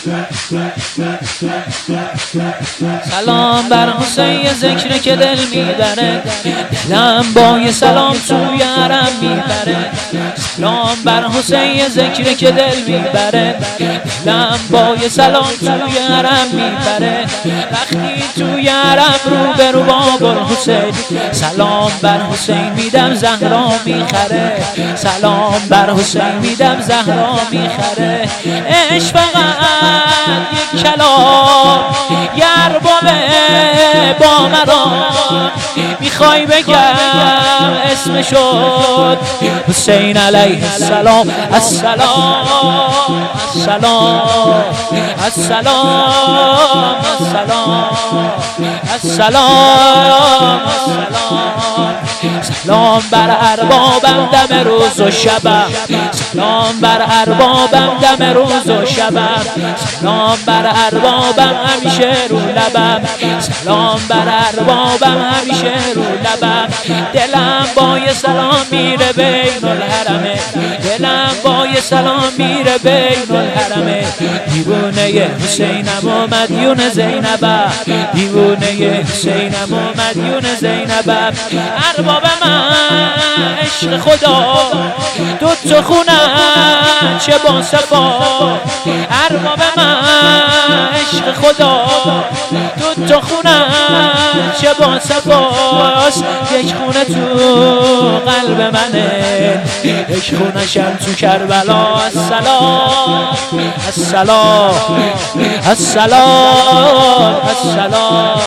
سلام بر حسین ذکر که دل میبره، دلم با یه سلام توی حرم میبره. سلام بر حسین ذکر که دل میبره، دلم با یه سلام توی حرم میبره. وقتی توی حرم روبرو با الحسین، سلام بر حسین میدم زهرا میخره. سلام بر حسین میدم زهرا میخره. عشق فقط یک کلام یار با مرا، میخوای بگم اسم شد حسین علیه السلام. السلام السلام السلام السلام السلام السلام. سلام بر اربابم دم روز و شبم، سلام بر اربابم دم روز و شبم. سلام بر اربابم همیشه رو لبم، سلام بر اربابم همیشه رو لبم. دلم با یه سلام میره بین الحرمه، دلم با یه سلام میره بین الحرمه. دیوونه حسینم و مدیون زینبم، دیوونه حسینم و مدیون زینبم. ارباب من عشق خدا دو تا خونه چه با صفا. ارباب من عشق خدا دو تا خونه چه با صفاست. یک خونه تو قلب منه، یک خونه شم تو کربلا. السلام السلام السلام السلام.